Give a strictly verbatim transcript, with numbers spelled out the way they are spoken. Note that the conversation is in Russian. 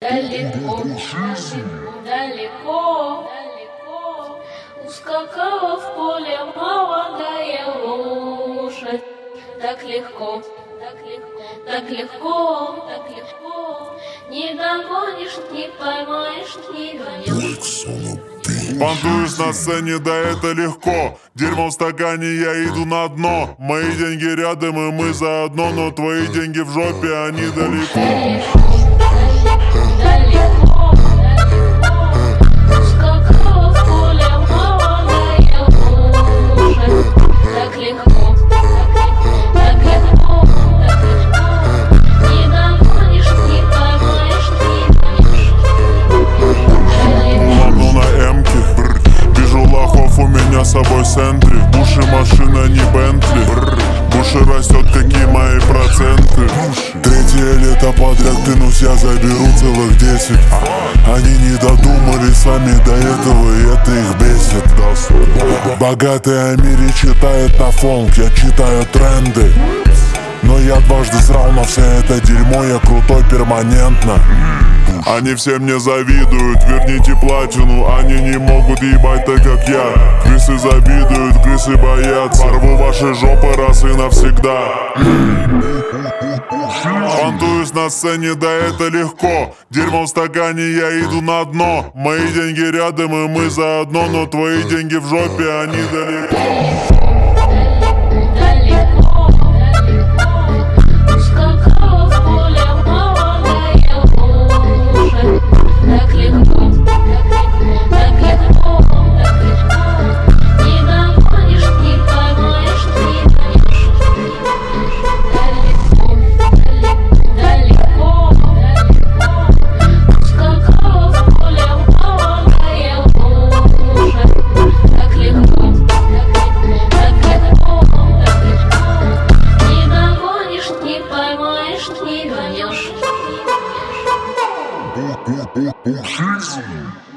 Далеко, далеко, далеко ускакала в поле молодая лошадь. Так легко, так легко, так легко, так легко. Не догонишь, не поймаешь, не гонишь. Понтуешь на сцене, да это легко. Дерьмо в стакане, я иду на дно. Мои деньги рядом, и мы заодно. Но твои деньги в жопе, они далеко. Далеко, далеко ускакала в поле молодая лошадь. Так легко, так легко, так легко. Не догонишь, не поймаешь, не гонишь. Лапну на эмке, вижу лохов, у меня с собой сентри. Буши машина, не Бентли. Буши растет, какие мои проценты. Третье лето подряд, клянусь, я заберу целых десять. Они не додумались сами до этого, и это их бесит. Богатые о мире читают на фонк, я читаю тренды. Но я дважды срал на все это дерьмо, я крутой перманентно. Они все мне завидуют, верните платину. Они не могут ебать так, как я. Крысы завидуют, крысы боятся. Порву ваши жопы раз и навсегда. Понтуюсь на сцене, да это легко. Дерьмо в стакане, я иду на дно. Мои деньги рядом, и мы заодно. Но твои деньги в жопе, они далеко. Не гонишь. Бу-бу-бу-бу-жизнь.